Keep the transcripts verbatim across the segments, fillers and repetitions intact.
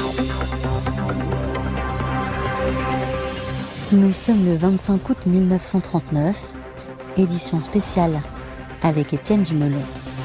Nous sommes le vingt-cinq août mille neuf cent trente-neuf, édition spéciale avec Étienne Dumelon.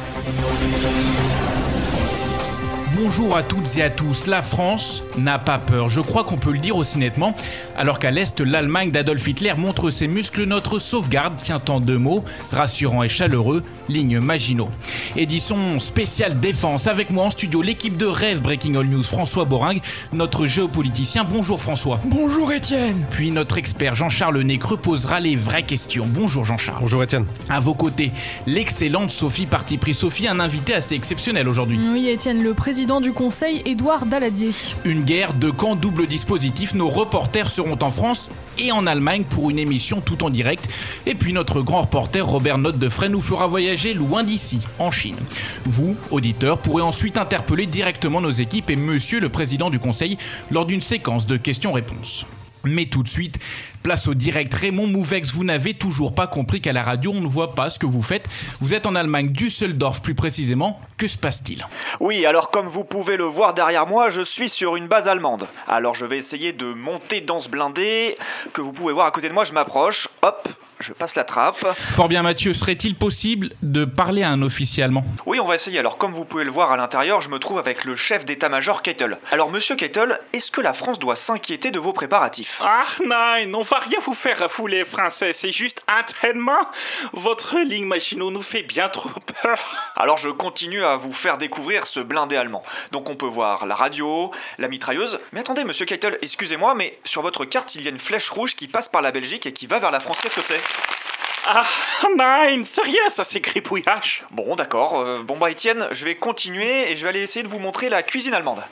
Bonjour à toutes et à tous, la France n'a pas peur, je crois qu'on peut le dire aussi nettement. Alors qu'à l'Est, l'Allemagne d'Adolf Hitler montre ses muscles, notre sauvegarde tient en deux mots, rassurant et chaleureux, ligne Maginot. Édition spéciale défense, avec moi en studio l'équipe de Rêve Breaking All News, François Boringue, notre géopoliticien. Bonjour François. Bonjour Étienne. Puis notre expert Jean-Charles Necreux posera les vraies questions. Bonjour Jean-Charles. Bonjour Étienne. À vos côtés, l'excellente Sophie Parti Pris. Sophie, un invité assez exceptionnel aujourd'hui. Oui Étienne, le président du Conseil, Édouard Daladier. Une guerre de camps double dispositif, nos reporters seront en France et en Allemagne pour une émission tout en direct. Et puis notre grand reporter Robert Note de Fray nous fera voyager loin d'ici, en Chine. Vous, auditeurs, pourrez ensuite interpeller directement nos équipes et monsieur le président du Conseil lors d'une séquence de questions-réponses. Mais tout de suite, place au direct. Raymond Mouvex, vous n'avez toujours pas compris qu'à la radio, on ne voit pas ce que vous faites. Vous êtes en Allemagne, Düsseldorf plus précisément. Que se passe-t-il ? Oui, alors comme vous pouvez le voir derrière moi, je suis sur une base allemande. Alors je vais essayer de monter dans ce blindé que vous pouvez voir à côté de moi, je m'approche. Hop, je passe la trappe. Fort bien Mathieu, serait-il possible de parler à un officier allemand ? Oui, on va essayer. Alors comme vous pouvez le voir à l'intérieur, je me trouve avec le chef d'état-major Keitel. Alors monsieur Keitel, est-ce que la France doit s'inquiéter de vos préparatifs ? Ah non, on va rien vous faire fouler français, c'est juste un entraînement. Votre ligne Maginot nous fait bien trop peur. Alors je continue à vous faire découvrir ce blindé allemand. Donc on peut voir la radio, la mitrailleuse. Mais attendez monsieur Keitel, excusez-moi, mais sur votre carte il y a une flèche rouge qui passe par la Belgique et qui va vers la France. Qu'est-ce que c'est ? Ah non, c'est rien, ça c'est gripouillage. Bon d'accord, euh, bon bah Étienne, je vais continuer et je vais aller essayer de vous montrer la cuisine allemande.